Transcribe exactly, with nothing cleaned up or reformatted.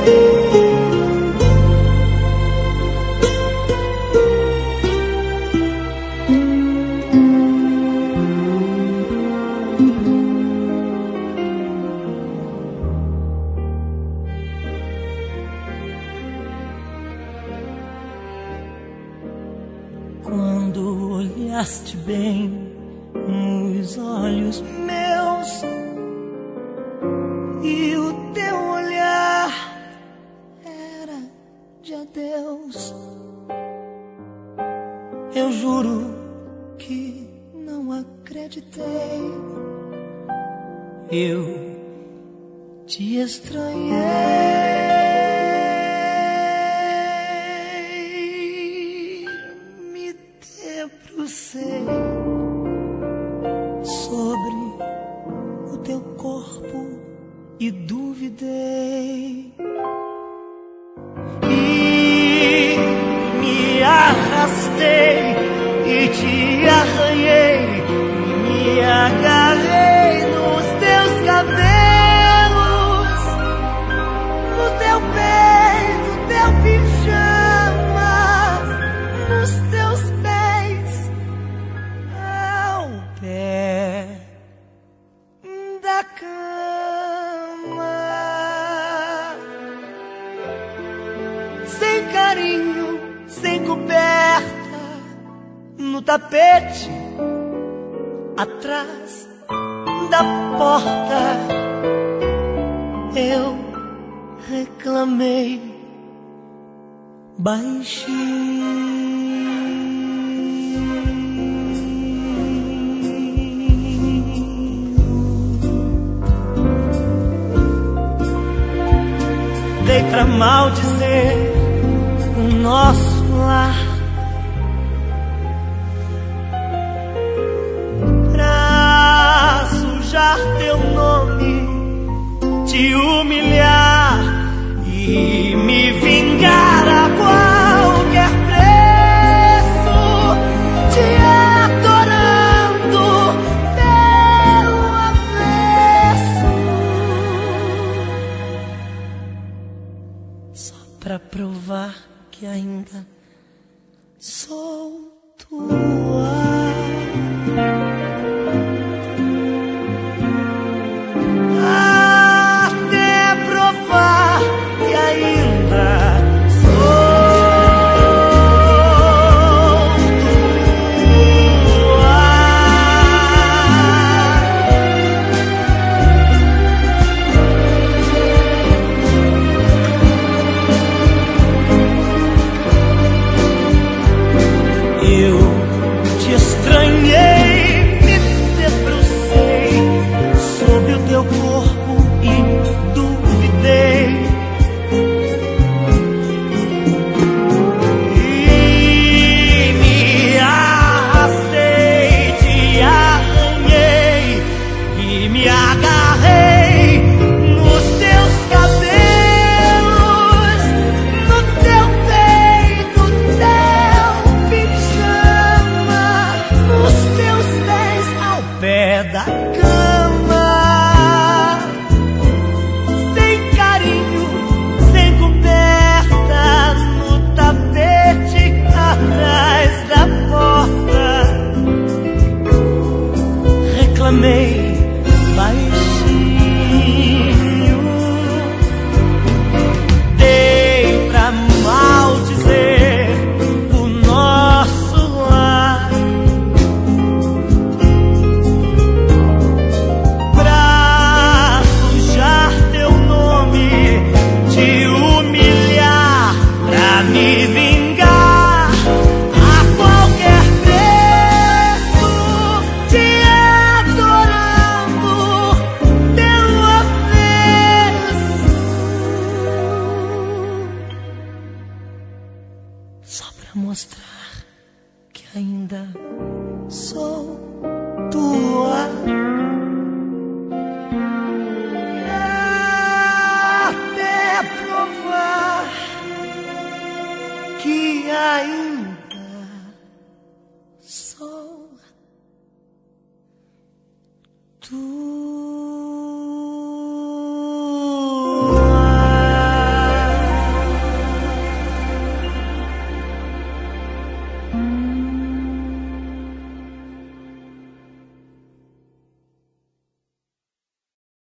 Quando olhaste bem nos olhos meus e o teu olhar era de adeus, eu juro que não acreditei. Eu te estranhei. Debrucei sobre o teu corpo e duvidei, e me arrastei e te arranhei, me agarrei nos teus cabelos, no teu peito, teu pijama, nos teus pés, ao pé da cama, sem carinho, sem coberta, no tapete, atrás da porta, eu reclamei baixinho. Dei pra maldizer o nosso lar, pra sujar teu nome, te humilhar e me vingar a qualquer preço, te adorando pelo avesso, só pra provar que ainda sou tua. Da cama, sem carinho, sem coberta, no tapete, atrás da porta, reclamei baixinho. Dei pra maldizer o nosso lar, me vingar a qualquer preço, te adorando pelo avesso, só pra mostrar que ainda sou tua. Até provar que ainda sou tu.